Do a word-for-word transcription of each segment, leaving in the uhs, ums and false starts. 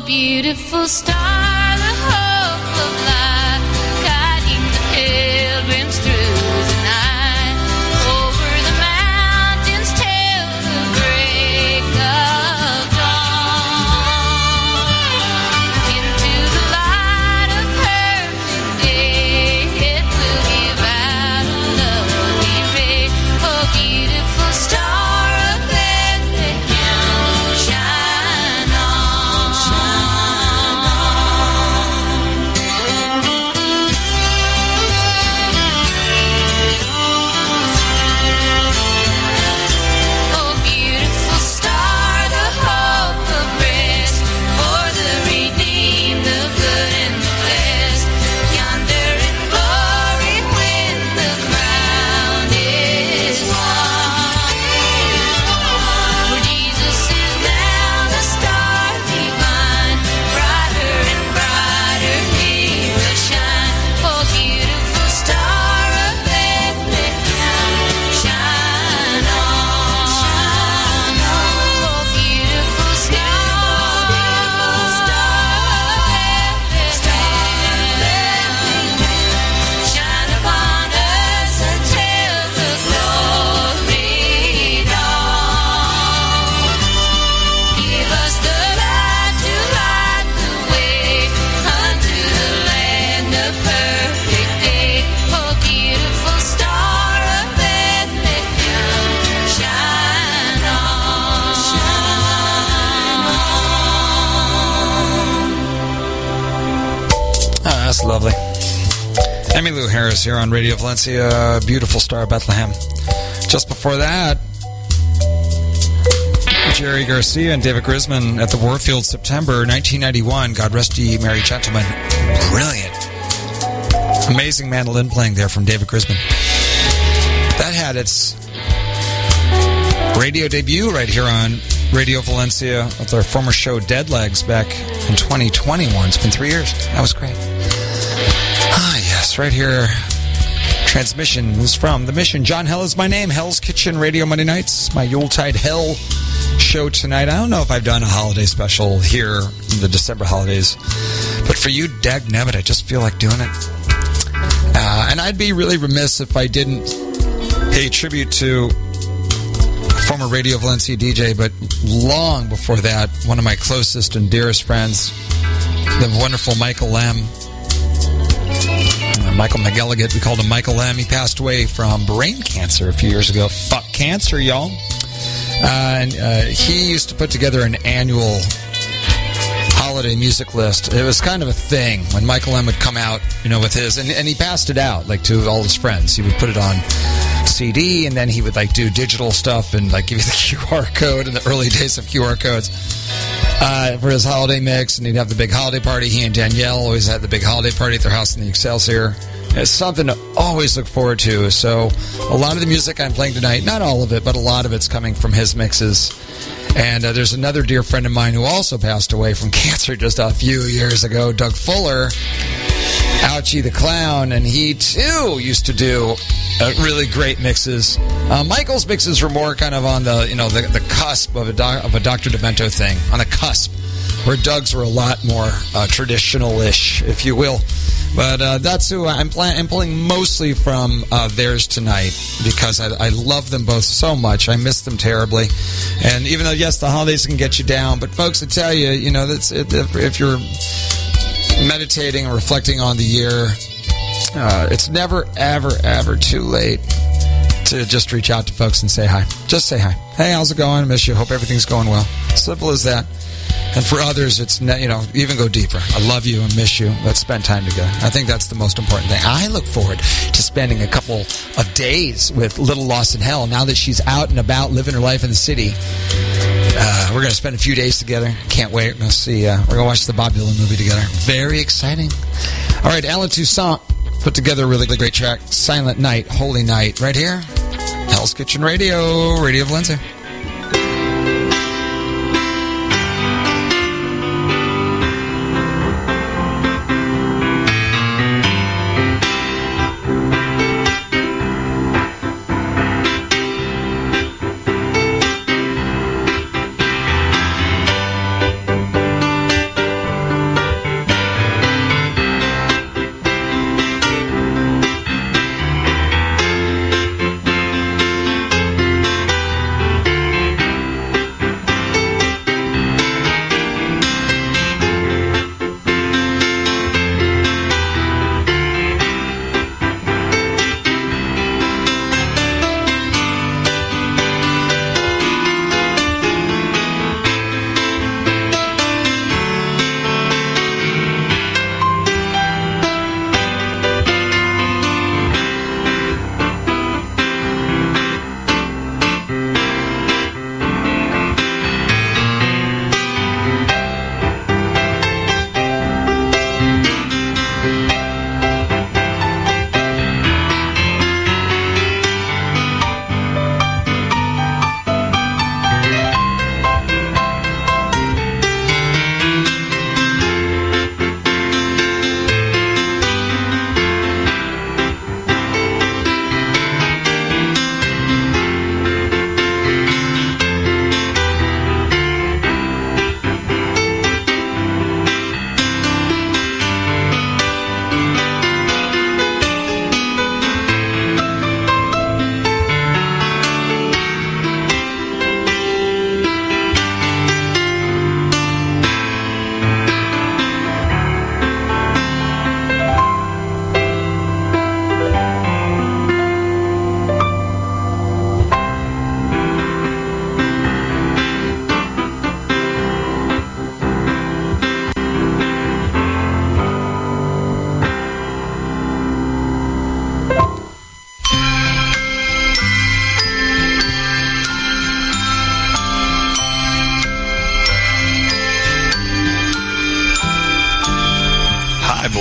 beautiful star, the hope of life, guiding the pilgrims through the night, over the mountains till the break of dawn, into the light of perfect day, it will give out a lovely ray. Oh, beautiful star of Bethlehem, shine on, shine on. Oh, beautiful star, the hope of rest, for the redeemed, the good and the blessed, yonder in glory when the ground is won. For Jesus is now the star divine, brighter and brighter he will shine. Oh, beautiful star of Bethlehem, shine on, shine on. Oh, beautiful star, beautiful star of Bethlehem, shine upon us until the glory dawns. Give us the light to light the way unto the land of perfect day. Oh, beautiful star of Bethlehem, shine on, shine on. Ah, that's lovely. Emmylou Harris here on Radio Valencia, Beautiful Star of Bethlehem. Just before that, Jerry Garcia and David Grisman at the Warfield, September nineteen ninety-one. God rest ye, merry gentlemen. Brilliant. Amazing mandolin playing there from David Grisman. That had its radio debut right here on Radio Valencia with our former show Dead Legs back in twenty twenty-one. It's been three years. That was great. Ah, yes, right here. Transmission is from The Mission. John Hell is my name. Hell's Kitchen Radio Monday nights. My Yuletide Hell show tonight. I don't know if I've done a holiday special here in the December holidays, but for you, dag nabbit, I just feel like doing it. Uh, and I'd be really remiss if I didn't pay tribute to former Radio Valencia D J, but long before that, one of my closest and dearest friends, the wonderful Michael Lamb. Uh, Michael McElligott, we called him Michael Lamb. He passed away from brain cancer a few years ago. Fuck cancer, y'all. Uh, and uh, he used to put together an annual holiday music list. It was kind of a thing when Michael Lamb would come out, you know, with his, and, and he passed it out, like, to all his friends. He would put it on C D, and then he would, like, do digital stuff and, like, give you the Q R code in the early days of Q R codes uh, for his holiday mix. And he'd have the big holiday party. He and Danielle always had the big holiday party at their house in the Excelsior. It's something to always look forward to. So a lot of the music I'm playing tonight, not all of it, but a lot of it's coming from his mixes. And uh, there's another dear friend of mine who also passed away from cancer just a few years ago, Doug Fuller, Ouchie the Clown, and he too used to do uh, really great mixes. Uh, Michael's mixes were more kind of on the, you know, the, the cusp of a, doc, of a Doctor Demento thing, on the cusp, where Doug's were a lot more uh, traditional-ish, if you will. But uh, that's who I'm playing. I'm playing mostly from uh, theirs tonight because I, I love them both so much. I miss them terribly. And even though, yes, the holidays can get you down, but folks, I tell you, you know, that's if, if you're meditating and reflecting on the year, uh, it's never, ever, ever too late to just reach out to folks and say hi. Just say hi. Hey, how's it going? I miss you. Hope everything's going well. Simple as that. And for others, it's, you know, even go deeper. I love you and miss you. Let's spend time together. I think that's the most important thing. I look forward to spending a couple of days with Little Lost in Hell. Now that she's out and about living her life in the city, uh, we're going to spend a few days together. Can't wait. We're going to see, uh, we're going to watch the Bob Dylan movie together. Very exciting. All right, Alan Toussaint put together a really great track, Silent Night, Holy Night, right here. Hell's Kitchen Radio, Radio Valencia.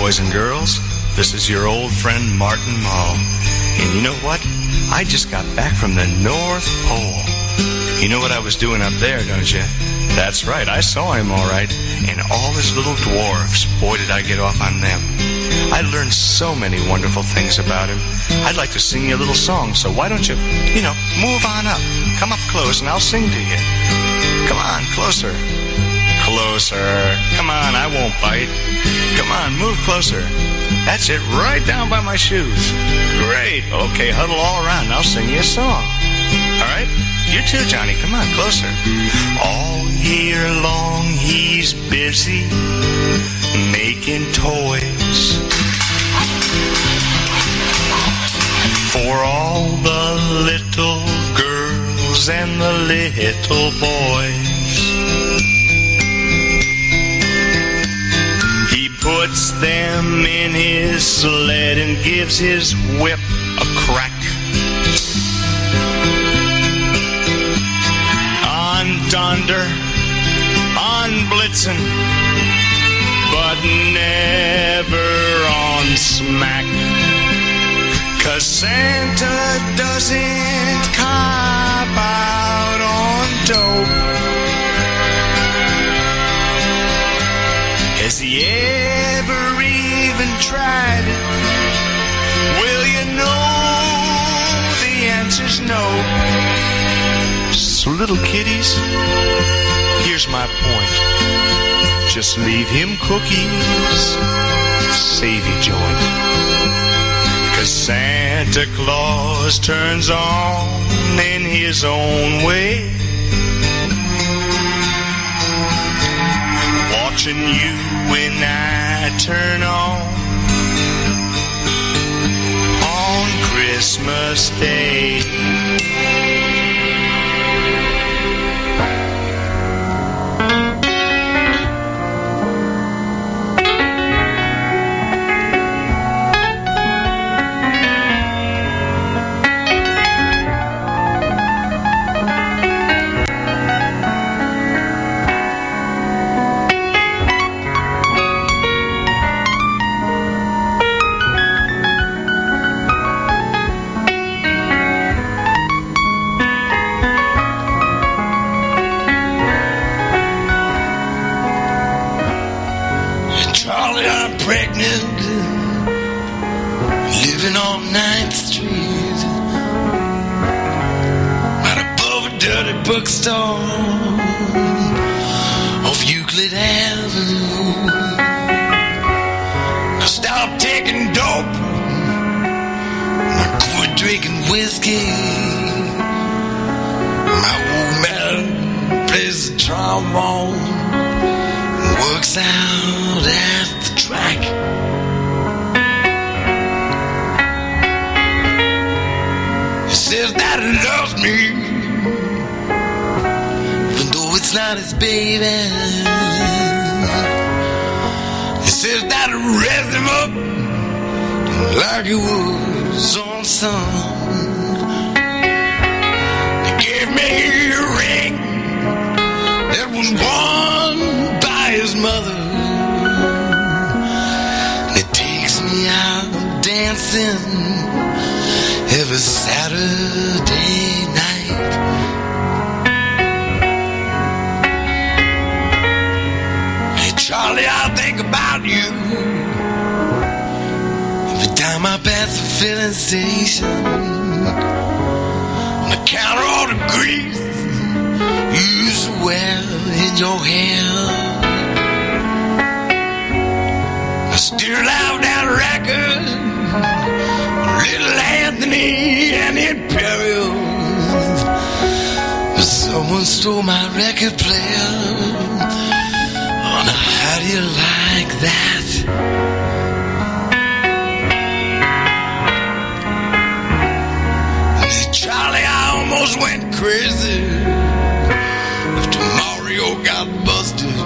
boys and girls. This is your old friend Martin Mull. And you know what? I just got back from the North Pole. You know what I was doing up there, don't you? That's right, I saw him all right. And all his little dwarfs. Boy, did I get off on them. I learned so many wonderful things about him. I'd like to sing you a little song, so why don't you, you know, move on up. Come up close and I'll sing to you. Come on, closer. Closer. Come on, I won't bite. Come on, move closer. That's it, right down by my shoes. Great. Okay, huddle all around. I'll sing you a song. All right? You too, Johnny. Come on, closer. All year long he's busy making toys for all the little girls and the little boys. He puts them in his sled and gives his whip a crack. On Donder, on Blitzen, but never on Smack. 'Cause Santa doesn't cop out on dope. Has he ever even tried it? Well, you know the answer's no. So little kiddies, here's my point. Just leave him cookies, savvy joint. 'Cause Santa Claus turns on in his own way, watching you when I turn on on Christmas Day. Bookstore off Euclid Avenue. I stopped taking dope. I quit drinking whiskey. My old man plays the trombone and works out at the track. He says that he loves me, it's not his baby. He says that I raised him up like he was on son. He gave me a ring that was worn by his mother. And he takes me out dancing every Saturday night. Charlie, I think about you every time I pass the filling station. On the counter, all the grease you used to wear in your hair. I still have that record, Little Anthony and the Imperials. But someone stole my record player. How do you like that? Hey, Charlie, I almost went crazy after Mario got busted.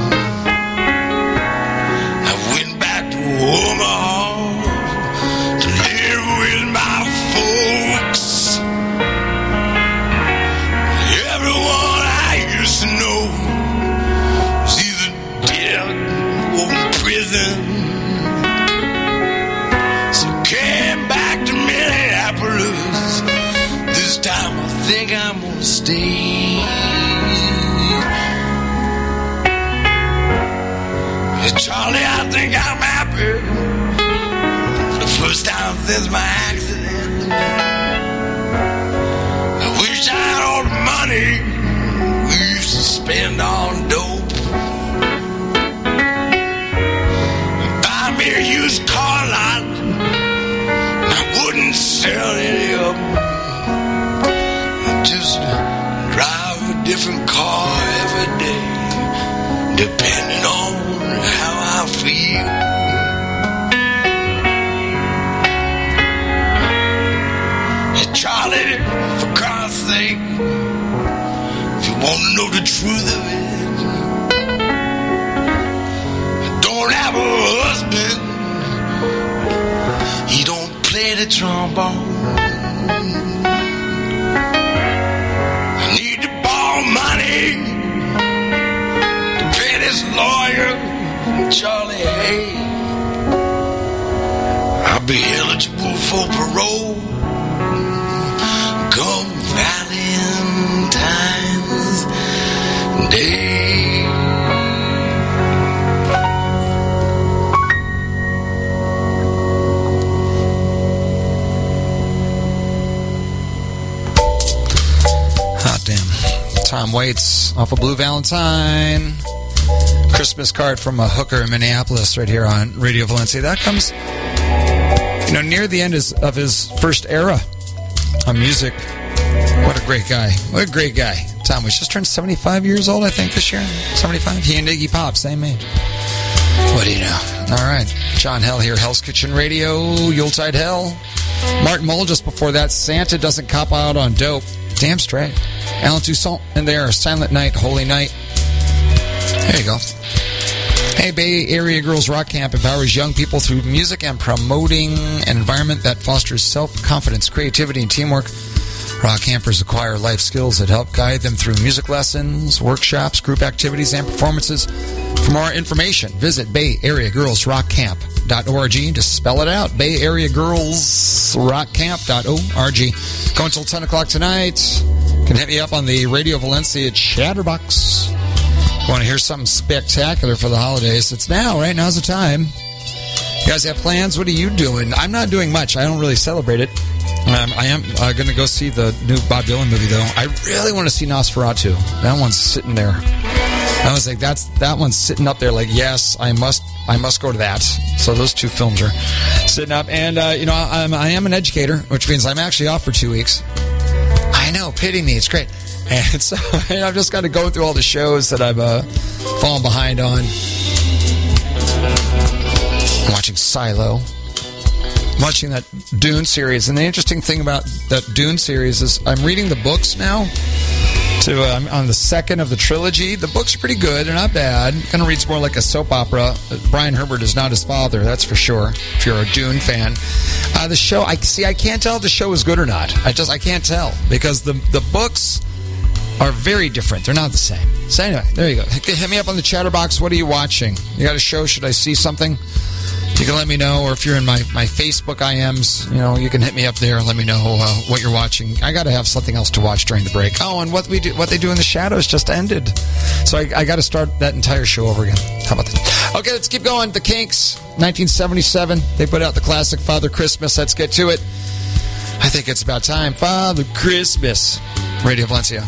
I went back to Omaha to live with my folks. Everyone I used to know was either dead or in prison. think I'm happy for the first time since my accident. I wish I had all the money we used to spend on dope. Buy me a used car lot, I wouldn't sell any of them. Just drive a different car every day, depending on how I feel. Hey, Charlie, for Christ's sake, if you want to know the truth of it, I don't have a husband. He don't play the trombone. I need to borrow money to pay this lawyer, Charlie Hay. I'll be eligible for parole come Valentine's Day. Hot damn. Tom Waits off of Blue Valentine. Christmas card from a hooker in Minneapolis right here on Radio Valencia. That comes, you know, near the end of his first era on music. What a great guy. What a great guy. Tom Waits just turned seventy-five years old, I think, this year. seventy-five. He and Iggy Pop, same age. What do you know? All right. John Hell here, Hell's Kitchen Radio, Yuletide Hell. Martin Mull just before that, Santa Doesn't Cop Out on Dope. Damn straight. Alan Toussaint in there, Silent Night, Holy Night. There you go. Hey, Bay Area Girls Rock Camp empowers young people through music and promoting an environment that fosters self-confidence, creativity, and teamwork. Rock campers acquire life skills that help guide them through music lessons, workshops, group activities, and performances. For more information, visit Bay Area Girls Rock Camp dot org. Just spell it out, Bay Area Girls Rock Camp dot org. Go until ten o'clock tonight. You can hit me up on the Radio Valencia Chatterbox. If you want to hear something spectacular for the holidays, it's now, right? Now's the time. You guys have plans? What are you doing? I'm not doing much. I don't really celebrate it. Um, I am uh, going to go see the new Bob Dylan movie, though. I really want to see Nosferatu. That one's sitting there. I was like, that's that one's sitting up there. Like, yes, I must, I must go to that. So those two films are sitting up. And uh, you know, I'm, I am an educator, which means I'm actually off for two weeks. I know, pity me. It's great. And so and I've just got to go through all the shows that I've uh, fallen behind on. I'm watching Silo. I'm watching that Dune series. And the interesting thing about that Dune series is I'm reading the books now. To, uh, I'm on the second of the trilogy. The books are pretty good. They're not bad. Kind of reads more like a soap opera. Brian Herbert is not his father, that's for sure, if you're a Dune fan. Uh, the show, I see, I can't tell if the show is good or not. I just, I can't tell. Because the the books are very different. They're not the same. So anyway, there you go. Hit me up on the Chatterbox. What are you watching? You got a show? Should I see something? You can let me know, or if you're in my, my Facebook I Ms, you know, you can hit me up there and let me know uh, what you're watching. I got to have something else to watch during the break. Oh, and what we do, what they do in the shadows just ended, so I, I got to start that entire show over again. How about that? Okay, let's keep going. The Kinks, nineteen seventy-seven. They put out the classic Father Christmas. Let's get to it. I think it's about time. Father Christmas. Radio Valencia.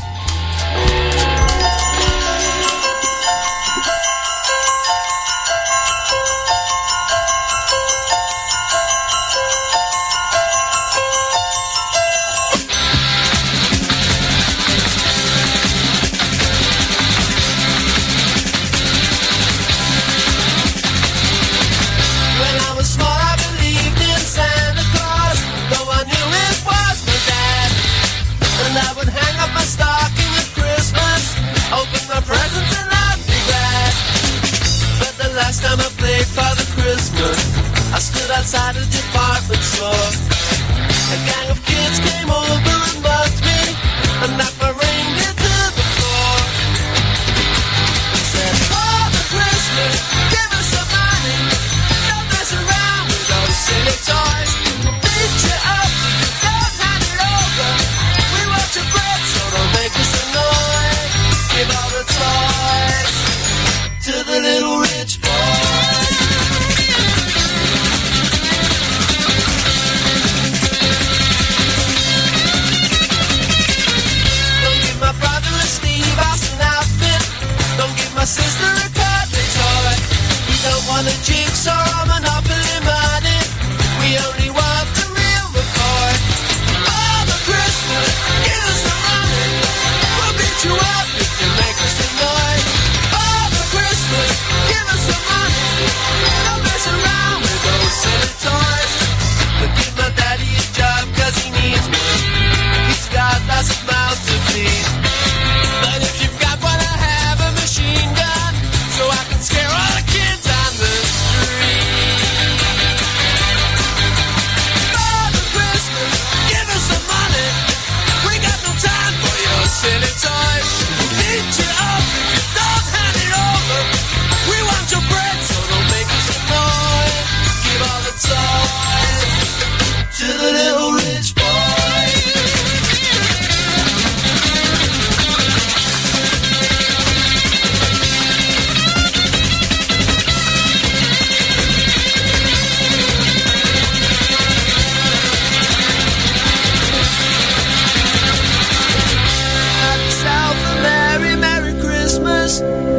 I stood outside a department store. A gang of kids came over and mugged me and knocked my reindeer to the floor. They said, Father Christmas, give us some money. Don't mess around with those silly toys. We'll beat you up, don't hand it over. We want your bread, so don't make us annoy. Give all the toys to the little rich boy.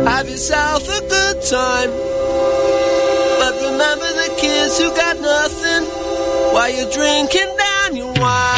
Have yourself a good time. But remember the kids who got nothing while you're drinking down your wine.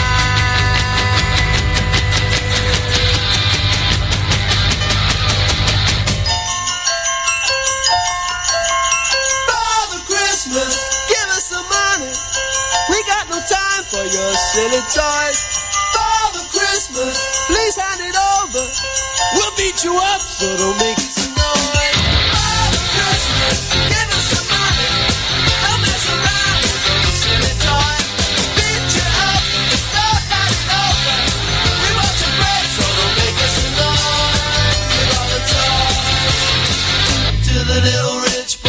Father Christmas, give us some money. We got no time for your silly toys. Father Christmas, please hand it over. We'll beat you up, so don't make some noise. Father Christmas, give us some money. Don't mess around with those silly toys. Beat you up, don't hand it over. We want your bread, so don't make us some noise. Give all the toys to the little rich boy.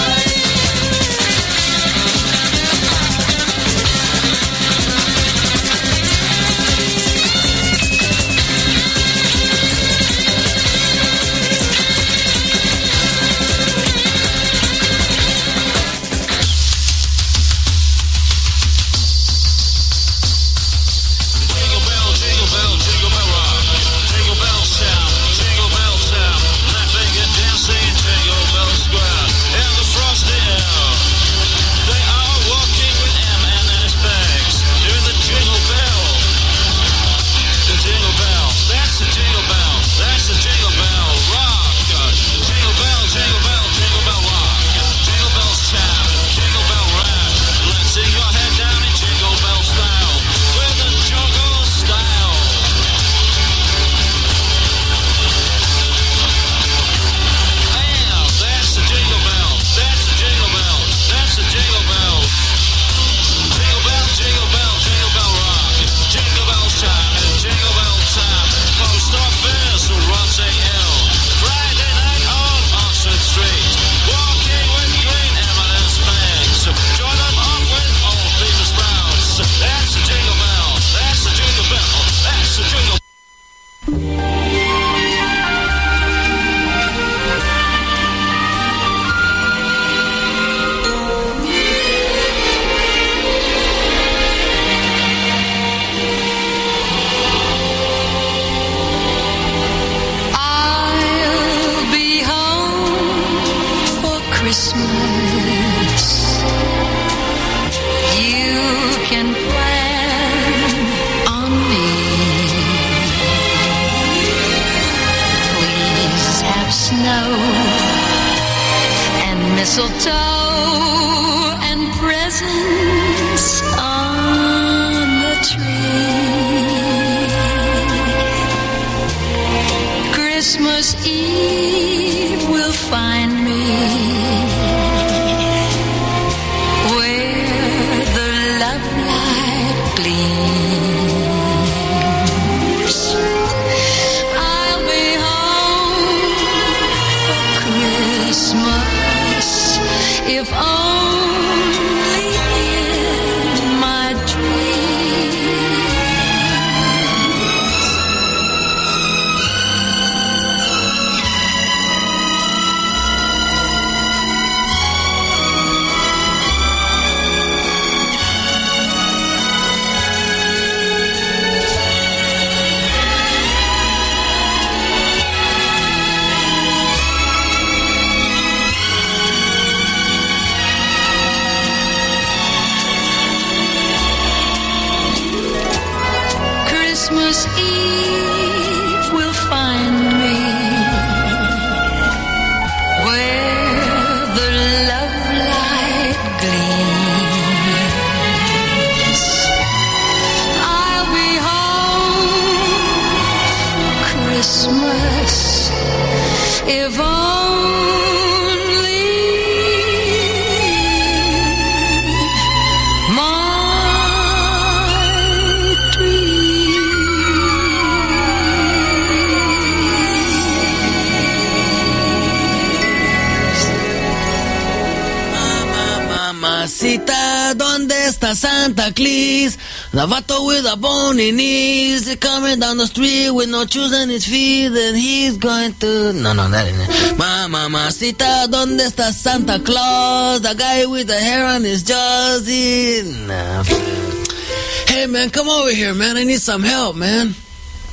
Santa Claus, the vato with a bony knees, he's coming down the street with no shoes on his feet, and he's going to... No, no, that ain't it. Mamacita, ¿dónde está Santa Claus? The guy with the hair on his jaws, he... Nah. Hey, man, come over here, man. I need some help, man.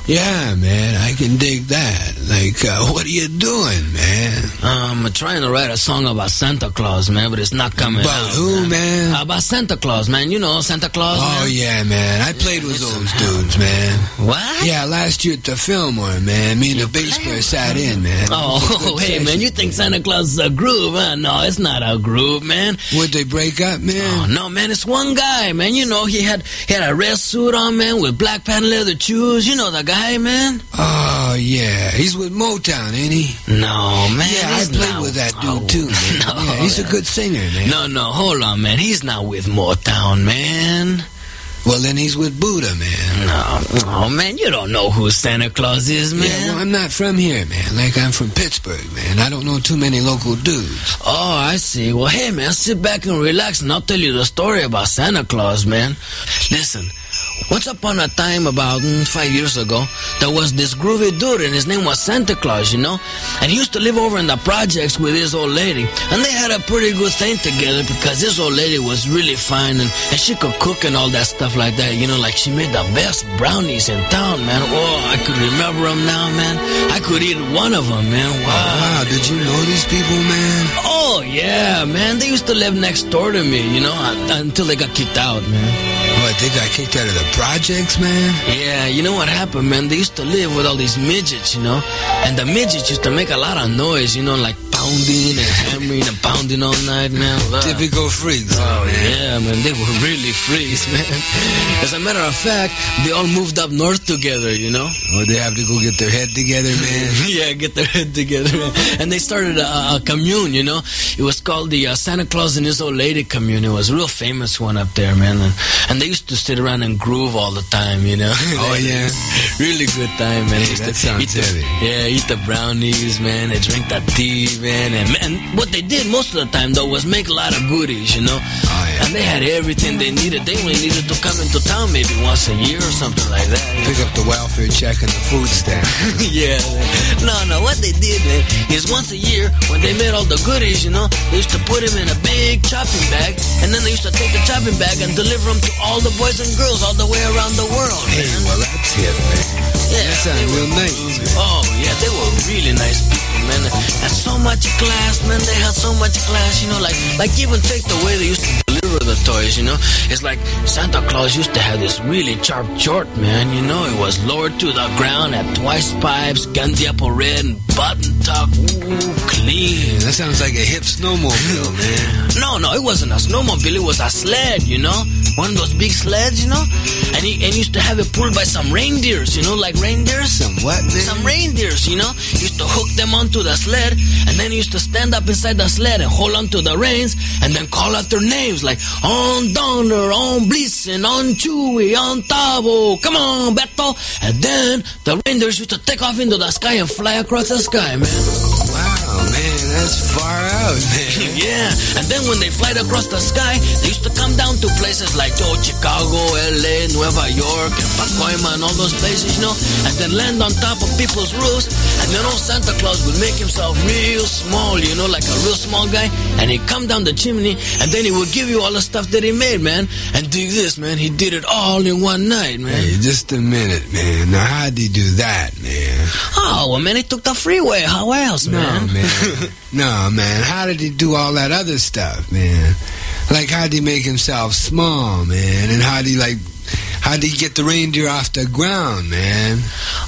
Yeah, man, I can dig that. Like, uh, what are you doing, man? Um, I'm trying to write a song about Santa Claus, man, but it's not coming About out. who, man? Uh, about Santa Claus, man. You know Santa Claus, Oh, man? yeah, man. I played with those dudes, man. What? Yeah, last year at the Fillmore, man. Me and the bass player sat in, man. Oh, hey, man, you think Santa Claus is a groove, huh? No, it's not a groove, man. Would they break up, man? Oh, no, man, it's one guy, man. You know, he had he had a red suit on, man, with black patent leather shoes. You know the guy, man? Oh, yeah. He's with Motown, ain't he? No, man. Yeah, I he's played not- with that dude, Oh, too, man. no, Yeah, he's a man. good singer, man. No, no, hold on, man. He's not with Motown, man. Well, then he's with Buddha, man. No, oh, man, you don't know who Santa Claus is, man. Yeah, well, I'm not from here, man. Like, I'm from Pittsburgh, man. I don't know too many local dudes. Oh, I see. Well, hey, man, sit back and relax, and I'll tell you the story about Santa Claus, man. Listen, once upon a time, about mm, five years ago, there was this groovy dude, and his name was Santa Claus, you know? And he used to live over in the projects with his old lady. And they had a pretty good thing together because his old lady was really fine, and, and she could cook and all that stuff like that, you know? Like, she made the best brownies in town, man. Oh, I could remember them now, man. I could eat one of them, man. Wow. Wow, did you know these people, man? Oh, yeah, man. They used to live next door to me, you know, un- until they got kicked out, man. What, they got kicked out of the projects, man? Yeah, you know what happened, man? They used to live with all these midgets, you know? And the midgets used to make a lot of noise, you know, like pounding and hammering and pounding all night, man. Wow. Typical freaks, Oh, man. yeah, man. They were really freaks, man. As a matter of fact, they all moved up north together, you know? Or they have to go get their head together, man. Yeah, get their head together, man. And they started a, a commune, you know? It was called the uh, Santa Claus and His Old Lady commune. It was a real famous one up there, man. And, and they used to sit around and groove all the time, you know? Oh, yeah? Really good time, man. Hey, Used that to sounds eat the, heavy. Yeah, eat the brownies, man. They drink the tea, man. And, and what they did most of the time, though, was make a lot of goodies, you know? Oh, yeah. And they had everything they needed. They only needed to come into town maybe once a year or something like that. you know? Pick up the welfare check and the food stamp. Yeah. No, no, what they did, man, is once a year, when they made all the goodies, you know, they used to put them in a big chopping bag, and then they used to take the chopping bag and deliver them to all the boys and girls all the way around the world, Hey, man. well, that's it, man. Yeah, That sounds they real were- nice, man. Oh, yeah, they were really nice people, man. And so much class, man. They had so much class, you know, like, like even take the way they used to deliver the toys, you know. It's like Santa Claus used to have this really sharp short, man, you know. It was lowered to the ground, had twice pipes, candy apple red, and button top. Ooh, clean. Yeah, that sounds like a hip snowmobile, man. No, no, it wasn't a snowmobile. It was a sled, you know, one of those big sleds, you know. And he and he used to have it pulled by some reindeers, you know, like reindeers. Some what, man? Some reindeers, you know. He used to hook them onto the sled, and then he used to stand up inside the sled and hold onto the reins, and then call out their names like on Donner, on Blitzen, on Chewy, on Tavo. Come on, Beto. And then the reindeers used to take off into the sky and fly across the sky, man. Wow, man, that's far out, man. Yeah, and then when they fly across the sky, they used to come down to places like oh, Chicago, L A, Nueva York, and Pacoima, and all those places, you know, and then land on top of people's roofs, and then old Santa Claus would make himself real small, you know, like a real small guy, and he'd come down the chimney, and then he would give you all the stuff that he made, man. And dig this, man, he did it all in one night, man. Hey, just a minute, man. Now, how'd he do that, man? Oh, well, man, he took the freeway. How else, No, man? man. No, man. How did he do all that other stuff, man? Like, how'd he make himself small, man? And how'd he, like, how'd he get the reindeer off the ground, man?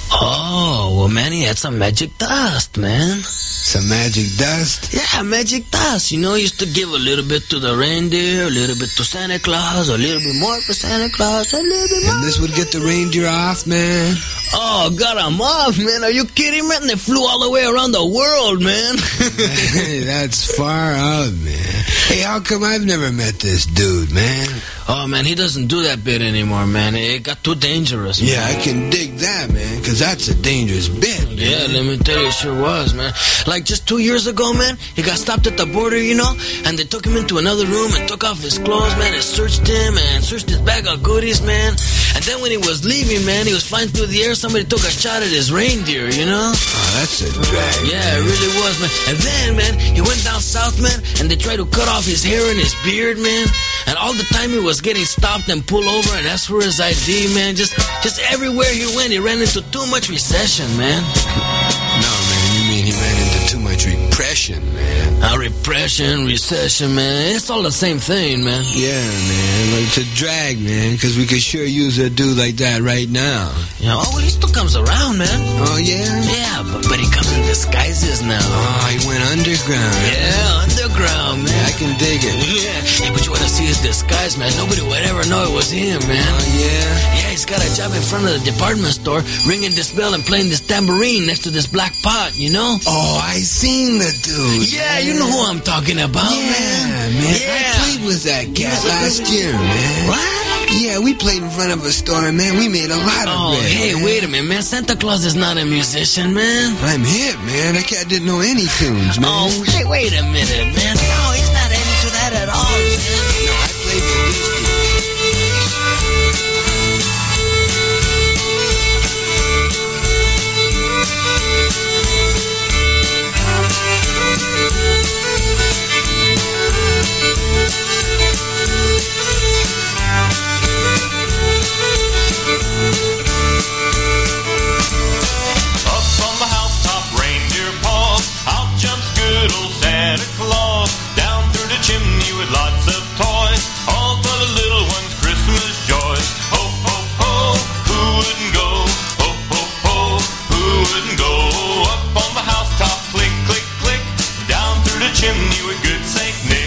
Oh, well, man, he had some magic dust, man. Some magic dust? Yeah, magic dust. You know, he used to give a little bit to the reindeer, a little bit to Santa Claus, a little bit more for Santa Claus, a little bit more. And this would get the reindeer off, man? Oh, got him off, man. Are you kidding, man? They flew all the way around the world, man. Hey, that's far out, man. Hey, how come I've never met this dude, man? Oh, man, he doesn't do that bit anymore, man. It got too dangerous, man. Yeah, I can dig that, man, because that's a dangerous bit, man. Yeah, let me tell you, it sure was, man. Like just two years ago, man, he got stopped at the border, you know, and they took him into another room and took off his clothes, man, and searched him and searched his bag of goodies, man. And then when he was leaving, man, he was flying through the air, somebody took a shot at his reindeer, you know? Oh, that's a drag. Yeah, it really was, man. And then, man, he went down south, man, and they tried to cut off his hair and his beard, man. And all the time he was getting stopped and pulled over and asked for his I D, man. Just, just everywhere he went, he ran into too much recession, man. No, man, you mean he ran into too much repression, man. Uh, repression, recession, man. It's all the same thing, man. Yeah, man. Like, it's a drag, man, because we could sure use a dude like that right now. Yeah, oh, well, he still comes around, man. Oh, yeah? Yeah, but, but he comes in disguises now. Oh, he went underground. Yeah, underground, man. Yeah, I can dig it. Yeah, hey, but you want to see his disguise, man. Nobody would ever know it was him, man. Oh, yeah? Yeah, he's got a job in front of the department store, ringing this bell and playing this tambourine next to this black pot, you know? Oh, I seen the dude. Yeah, you know who I'm talking about, Yeah, man. man. Yeah. I played with that cat was a last good- year, man. What? Yeah, we played in front of a store, man. We made a lot of Oh, bread, hey, man. wait a minute, man. Santa Claus is not a musician, man. I'm hip, man. That cat didn't know any tunes, man. Oh, hey, wait a minute, man. No, he's not into that at all, man. No, I played with these people. Up on the housetop, reindeer paws, out jumps good old Santa Claus. Down through the chimney with lots of toys, all for the little ones' Christmas joys. Ho, ho, ho, who wouldn't go? Ho, ho, ho, who wouldn't go? Up on the housetop, click, click, click, down through the chimney with good Saint Nick.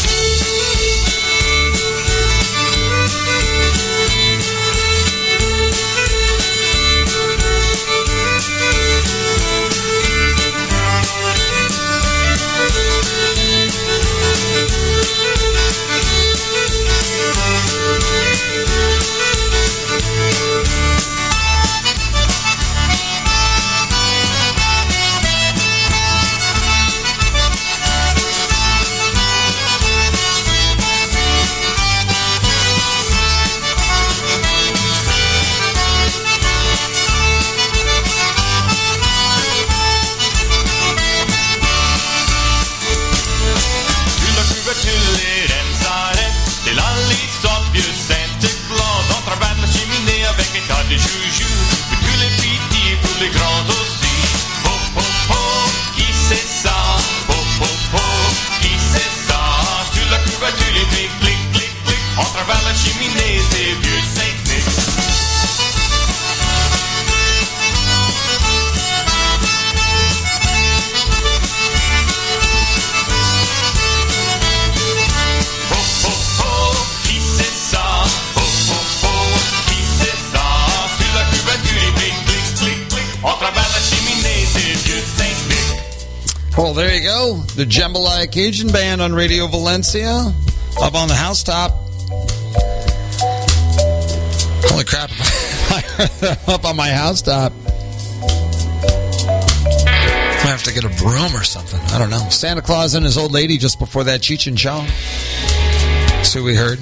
Sulla curva tullet ensare, det lalli soffio Santa Claus. On travers la cheminée avec un tas de joujoux, de tous les petits pour les grands aussi. Ho, ho, ho, qui c'est ça? Ho, ho, ho, qui c'est ça? Sur la curva tullet, clic, clic, clic, clic. On travers la cheminée, c'est vieux Saint-Nic. Ho, ho, ho, qui c'est ça? Ho, ho, ho, qui c'est ça? Sur la cuvette du lit, clic, clic, clic, clic. On travers la cheminée, c'est vieux Saint-Nic. Well, there you go. The Jambalaya Cajun Band on Radio Valencia. Up on the housetop. Holy crap. I heard that up on my housetop. I have to get a broom or something. I don't know. Santa Claus and his old lady just before that, Cheech and Chong. That's who we heard.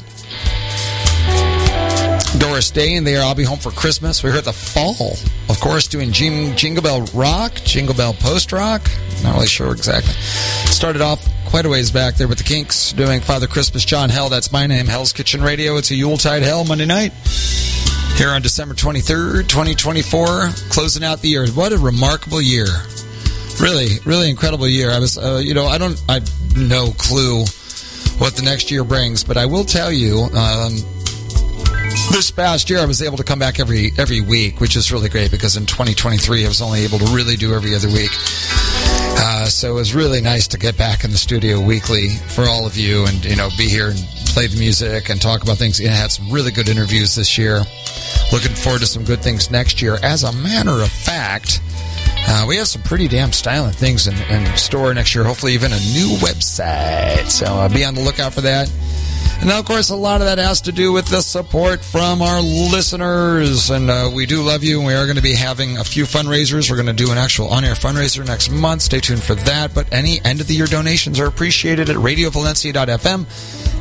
Doris Day and there, I'll Be Home for Christmas. We heard The Fall, of course, doing Jing, Jingle Bell Rock, Jingle Bell Post Rock. Not really sure exactly. Started off quite a ways back there with the Kinks doing Father Christmas, John Hell. That's my name, Hell's Kitchen Radio. It's a Yuletide Hell Monday night here on December twenty-third, twenty twenty-four, closing out the year. What a remarkable year. Really, really incredible year. I was, uh, you know, I don't, I have no clue what the next year brings, but I will tell you, um, this past year I was able to come back every every week, which is really great because in twenty twenty-three I was only able to really do every other week. Uh, so it was really nice to get back in the studio weekly for all of you and, you know, be here and play the music and talk about things. You know, I had some really good interviews this year. Looking forward to some good things next year. As a matter of fact, uh, we have some pretty damn styling things in, in store next year. Hopefully even a new website. So uh, be on the lookout for that. And now, of course, a lot of that has to do with the support from our listeners. And uh, we do love you, and we are going to be having a few fundraisers. We're going to do an actual on-air fundraiser next month. Stay tuned for that. But any end-of-the-year donations are appreciated at radio valencia dot f m.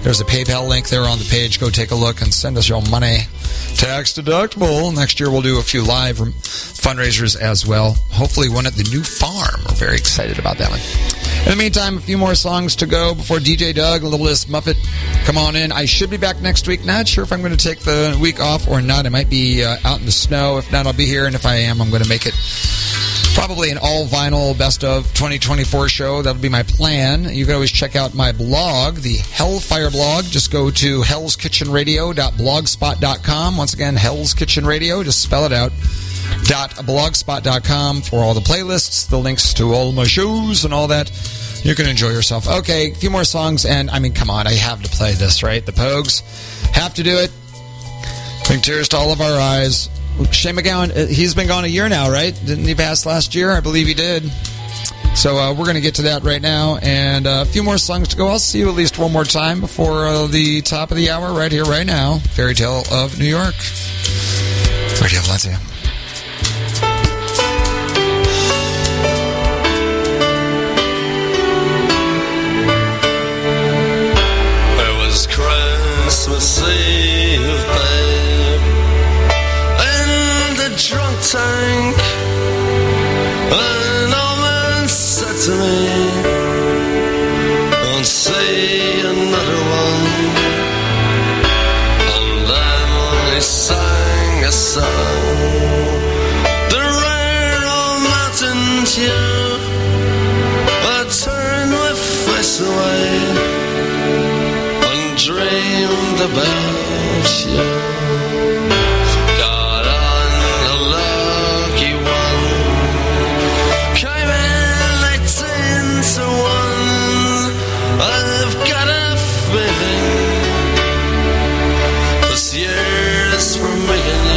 There's a PayPal link there on the page. Go take a look and send us your money. Tax deductible. Next year we'll do a few live fundraisers as well. Hopefully one at the new farm. We're very excited about that one. In the meantime, a few more songs to go before D J Doug, Little Miss Muffet, come on in. I should be back next week. Not sure if I'm going to take the week off or not. I might be uh, out in the snow. If not, I'll be here. And if I am, I'm going to make it probably an all-vinyl best of twenty twenty-four show. That'll be my plan. You can always check out my blog, the Hellfire blog. Just go to hells kitchen radio dot blogspot dot com. Once again, Hell's Kitchen Radio. Just spell it out. Dot blogspot dot com for all the playlists, the links to all my shows and all that. You can enjoy yourself. Okay, a few more songs, and I mean, come on, I have to play this, right? The Pogues have to do it. Bring tears to all of our eyes. Shane MacGowan, he's been gone a year now, right? Didn't he pass last year? I believe he did. So uh, we're going to get to that right now, and uh, a few more songs to go. I'll see you at least one more time before uh, the top of the hour, right here, right now. Fairy Tale of New York. Radio Valencia. Christmas Eve, babe, in the drunk tank, an old man said to me, don't say another one. And then he sang a song, the rare old mountain tune. I turned my face away, dreamed about you. Got on a lucky one, came in eighteen to one. I've got a feeling this year is for me and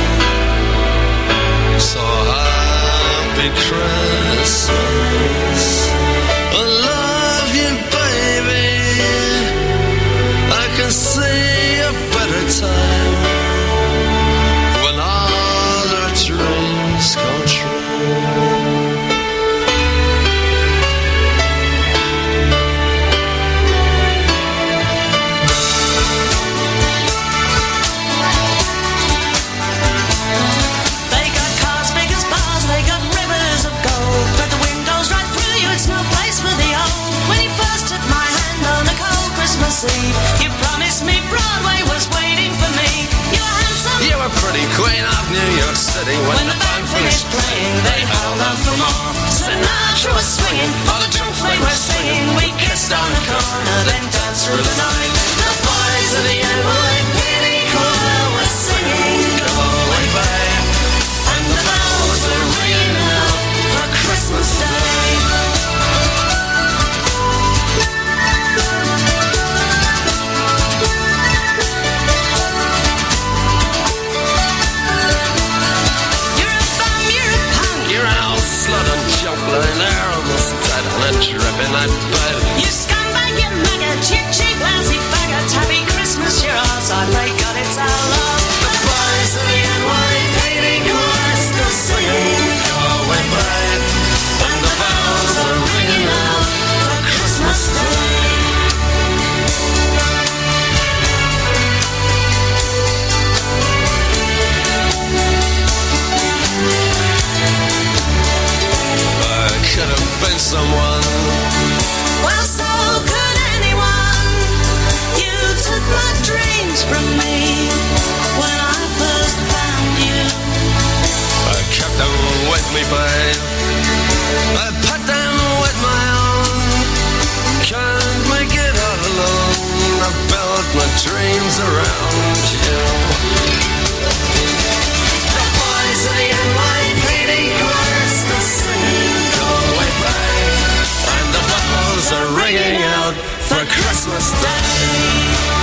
you. So happy Christmas, I love you, baby. I can see a better time when all our dreams come true. They got cars big as bars, they got rivers of gold, but the windows right through you, it's no place for the old. When you first took my hand on a cold Christmas Eve, you promised me Broadway was waiting for me. You were handsome, You were pretty queen of New York City. When, when the band finished playing, they held out for more. Sinatra was swinging, all the drunks they were singing. We kissed on the corner, then danced through the night. The boys of the N Y P D choir were singing, go away, babe. And the bells were ringing out for Christmas Day. There almost dead on a dripping night bed. You scumbag, you maggot, you cheap, lousy faggot. Happy Christmas, you're ours, I pray God it's our love. The boys of the N Y P D choir still singing, go away, babe. And the bells are ringing out for Christmas Day. Could have been someone. Well, so could anyone. You took my dreams from me when I first found you. I kept them with me, babe. I put them with my own. Can't make it all alone. I built my dreams around you. The boys of the N Y P D choir still singing, go away, babe. And the bells are ringing out for Christmas Day.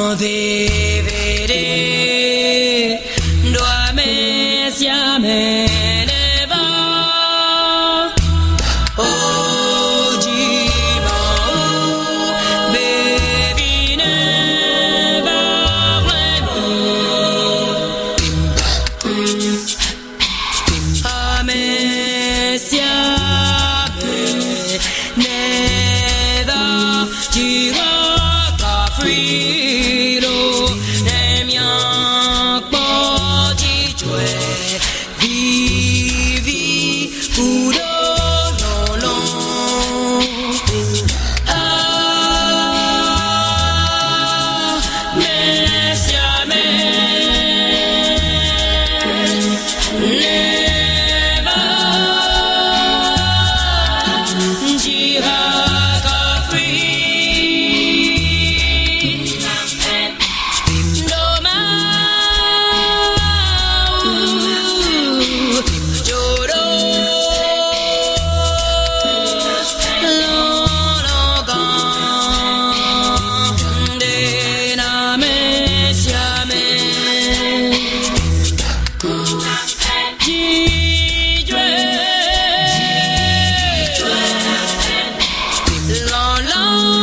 te veré, doame siame ne va. Oggi ma bevi ne va a me siame ne va gira ka frido ne mia po ji chue vivi udo no no ah me siame ne va gira ka frido no ma lloro lo lo de na me siame ji jue lo lo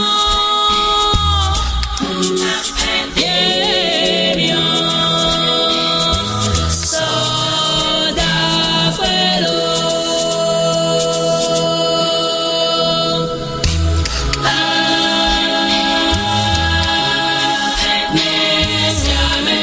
yeah bien soda fuego ah me siame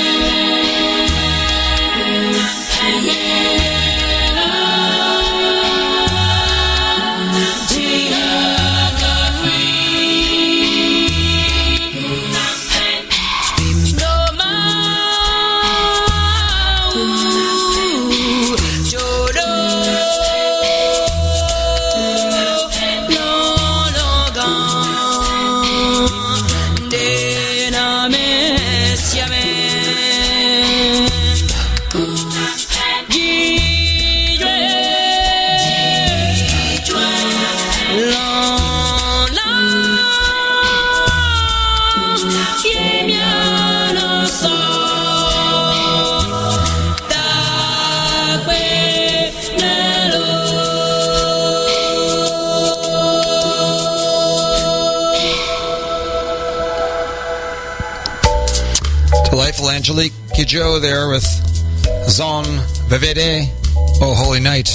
Delightful Angelique Kidjo there with Zon Vevede, Oh Holy Night.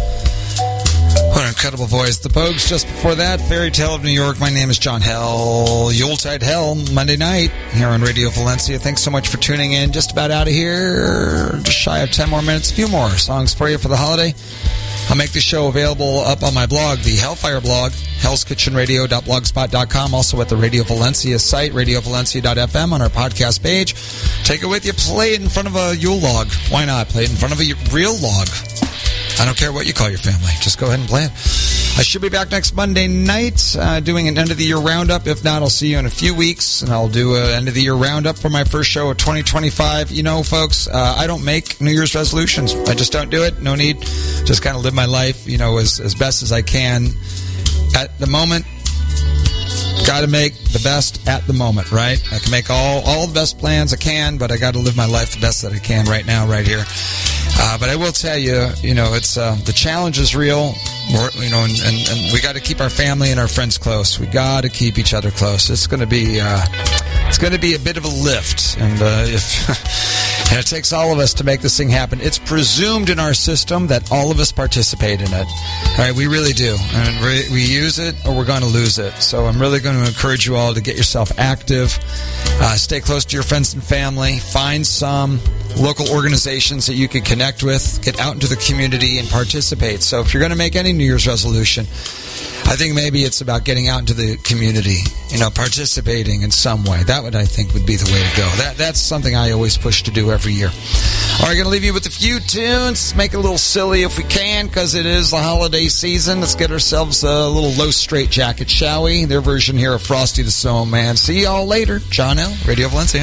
What an incredible voice. The Pogues just before that, Fairy Tale of New York. My name is John Hell. Yuletide Hell, Monday night here on Radio Valencia. Thanks so much for tuning in. Just about out of here. Just shy of ten more minutes. A few more songs for you for the holiday. I'll make this show available up on my blog, the Hellfire blog, hells kitchen radio dot blogspot dot com. Also at the Radio Valencia site, radio valencia dot f m on our podcast page. Take it with you. Play it in front of a Yule log. Why not? Play it in front of a real log. I don't care what you call your family. Just go ahead and play it. I should be back next Monday night uh, doing an end-of-the-year roundup. If not, I'll see you in a few weeks, and I'll do an end-of-the-year roundup for my first show of twenty twenty-five. You know, folks, uh, I don't make New Year's resolutions. I just don't do it. No need. Just kind of live my life, you know, as, as best as I can. At the moment, got to make the best at the moment, right? I can make all, all the best plans I can, but I got to live my life the best that I can right now, right here. Uh, but I will tell you, you know, it's uh, the challenge is real. We're, you know, and, and, and we got to keep our family and our friends close. We got to keep each other close. It's going to be, uh, it's going to be a bit of a lift, and uh, if and it takes all of us to make this thing happen. It's presumed in our system that all of us participate in it. All right, we really do, and we, we use it or we're going to lose it. So I'm really going to encourage you all to get yourself active, uh, stay close to your friends and family, find some local organizations that you can connect with, get out into the community and participate. So if you're going to make any New Year's resolution, I think maybe it's about getting out into the community, you know, participating in some way. That would, I think, would be the way to go. That That's something I always push to do every year. All right, going to leave you with a few tunes. Make it a little silly if we can, because it is the holiday season. Let's get ourselves a little Low Straight Jacket, shall we? Their version here of Frosty the Snowman. See y'all later. John L., Radio Valencia.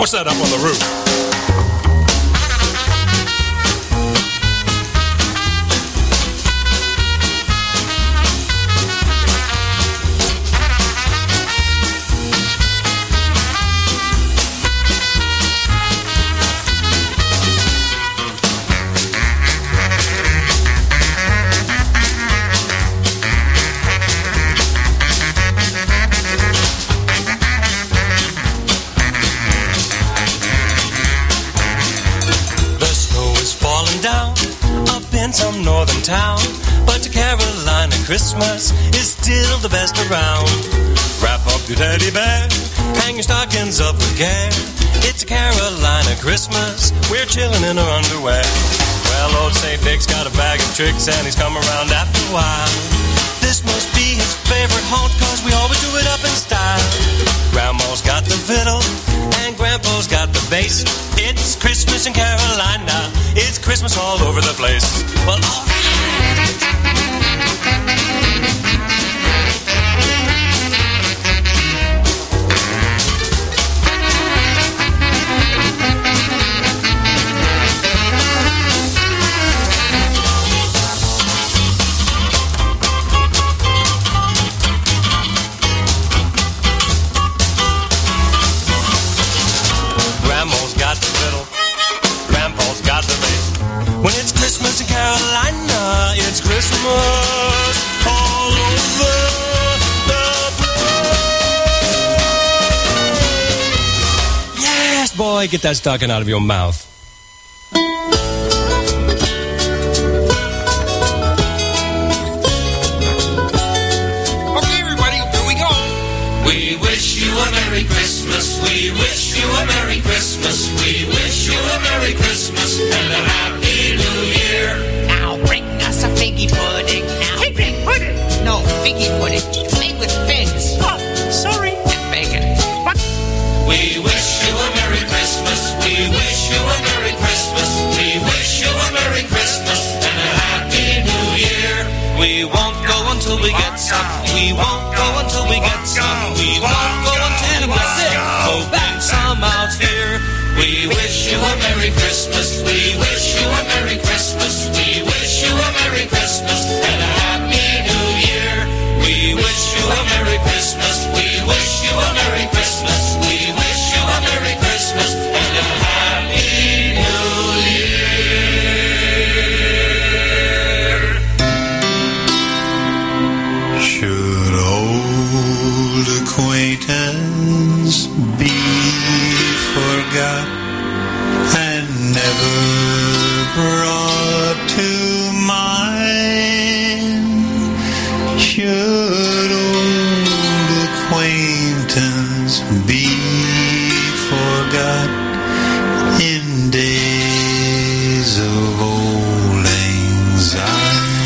What's that up on the roof? Some northern town, but to Carolina Christmas is still the best around. Wrap up your teddy bear, hang your stockings up with care. It's a Carolina Christmas, we're chilling in our underwear. Well, old Saint Nick's got a bag of tricks and he's come around after a while. This must be his favorite haunt, cause we always do it up in style. Grandma's got the fiddle and Grandpa's got the bass. It's Christmas in Carolina, it's Christmas all over the place. Well, all when it's Christmas in Carolina, it's Christmas all over the place. Yes, boy, get that stocking out of your mouth. Okay, everybody, here we go. We wish you a Merry Christmas. We wish you a Merry Christmas. We wish you a Merry Christmas and a Happy New Year. Now bring us a figgy pudding. Now figgy pudding? No, figgy pudding. It's made with figs. Oh, sorry. And bacon. What? We wish you a Merry Christmas. We wish you a Merry Christmas. We wish you a Merry Christmas and a Happy New Year. We won't go until we get some. We won't go until we get some. We won't go until we get Go back some out here. We wish you a Merry Christmas. We wish you a Merry Christmas. We wish you a Merry Christmas and a Happy New Year. We wish you a Merry Christmas. We wish you a Merry Christmas. We wish you a Merry Christmas and a Happy New Year. Should old acquaintance be forgot and never brought to mind? Should old acquaintance be forgot in days of old anxiety?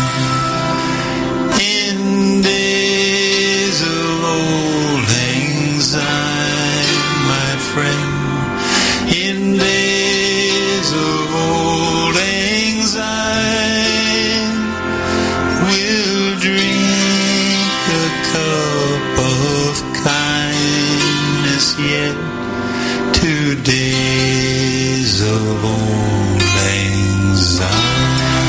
In days of old anxiety, my friend. In days of old anxiety, we'll drink a cup of kindness yet to days of old anxiety.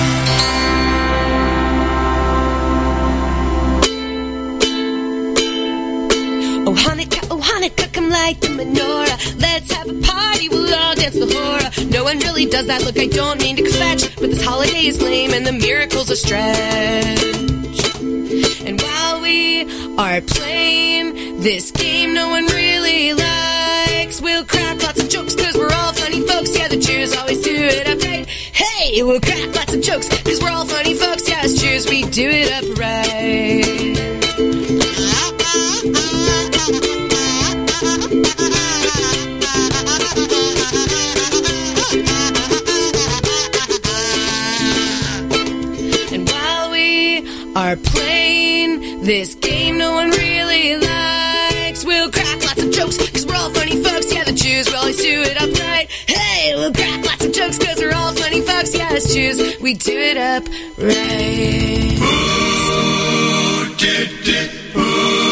Oh Hanukkah, oh Hanukkah, come light the menorah. Let's have a party, we'll all dance the hora. No one really does that, look, I don't mean to kvetch, but this holiday is lame and the miracle's a stretch. And while we are playing this game no one really likes, we'll crack lots of jokes cause we're all funny folks. Yeah, the Jews always do it upright. Hey, we'll crack lots of jokes cause we're all funny folks. Yeah, as Jews we do it upright. And while we are playing this game no one really likes, we'll crack lots of jokes cause we're all funny folks. Yeah, the Jews will always do it upright. Hey, we'll crack lots of jokes cause we're all funny folks. Yeah, as Jews we do it upright. Who did it? Who